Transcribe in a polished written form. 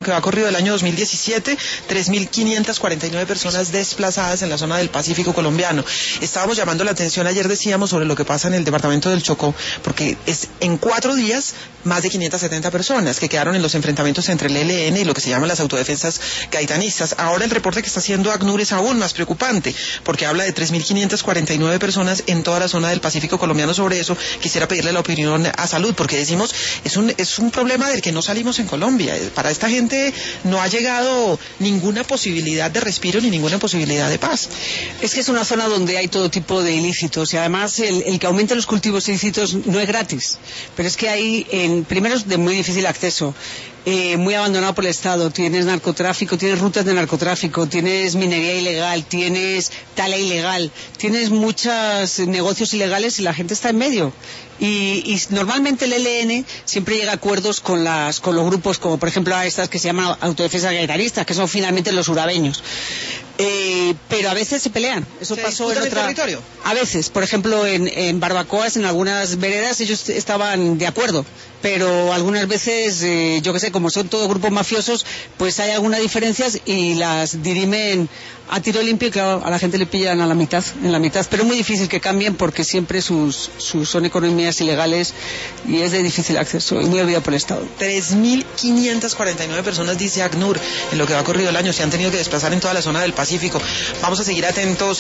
que va corrido del año 2017, 3.549 personas desplazadas en la zona del Pacífico colombiano. Estábamos llamando la atención, ayer decíamos, sobre lo que pasa en el departamento del Chocó, porque es en 4 días más de 570 personas que quedaron en los enfrentamientos entre el ELN y lo que se llaman las autodefensas gaitanistas. Ahora el reporte que está haciendo ACNUR es aún más preocupante, porque habla de 3.549 personas en toda la zona del Pacífico colombiano. Sobre eso quisiera pedirle la opinión a Salud, porque decimos, es un problema del que no salimos en Colombia. Para esta gente no ha llegado ninguna posibilidad de respiro ni ninguna posibilidad de paz. Es que es una zona donde hay todo tipo de ilícitos y además el que aumente los cultivos ilícitos no es gratis, pero es que hay, primero es de muy difícil acceso. Muy abandonado por el Estado, tienes narcotráfico, tienes rutas de narcotráfico, tienes minería ilegal, tienes tala ilegal, tienes muchos negocios ilegales y la gente está en medio. Y normalmente el ELN siempre llega a acuerdos con los grupos, como por ejemplo a estas que se llaman autodefensas gaitanistas, que son finalmente los urabeños. Pero a veces se pelean. Eso pasó en otra. Territorio? A veces, por ejemplo, en barbacoas, en algunas veredas, ellos estaban de acuerdo. Pero algunas veces, yo que sé, como son todos grupos mafiosos, pues hay algunas diferencias y las dirimen a tiro limpio y claro, a la gente le pillan en la mitad. Pero es muy difícil que cambien porque siempre son economías ilegales y es de difícil acceso y muy olvidado por el Estado. 3.549 personas, dice ACNUR, en lo que va corrido el año, se han tenido que desplazar en toda la zona del Pacífico. Vamos a seguir atentos.